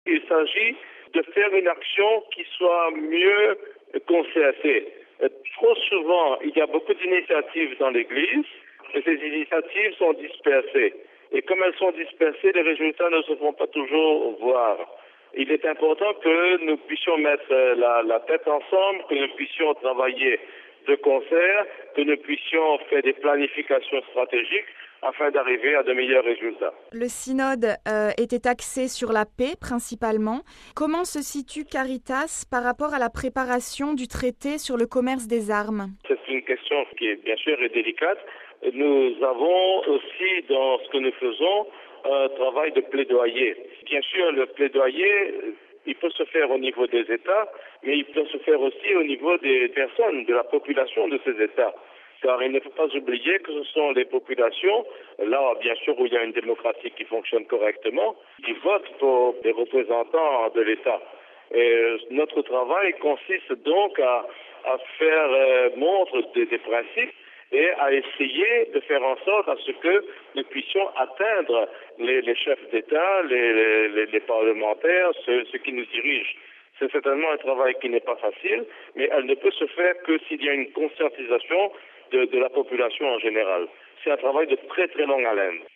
Il s'agit de faire une action qui soit mieux concertée. Trop souvent, il y a beaucoup d'initiatives dans l'Église, et ces initiatives sont dispersées. Et comme elles sont dispersées, les résultats ne se font pas toujours voir. Il est important que nous puissions mettre la tête ensemble, que nous puissions travailler de concert, que nous puissions faire des planifications stratégiques afin d'arriver à de meilleurs résultats. Le synode était axé sur la paix principalement. Comment se situe Caritas par rapport à la préparation du traité sur le commerce des armes? C'est une question qui est bien sûr délicate. Nous avons aussi dans ce que nous faisons un travail de plaidoyer. Bien sûr, le plaidoyer, il peut se faire au niveau des États, mais il peut se faire aussi au niveau des personnes, de la population de ces États. Car il ne faut pas oublier que ce sont les populations, là bien sûr où il y a une démocratie qui fonctionne correctement, qui votent pour des représentants de l'État. Et notre travail consiste donc à faire montre des principes et à essayer de faire en sorte à ce que nous puissions atteindre les chefs d'État, les parlementaires, ceux qui nous dirigent. C'est certainement un travail qui n'est pas facile, mais elle ne peut se faire que s'il y a une conscientisation de la population en général. C'est un travail de très très longue haleine.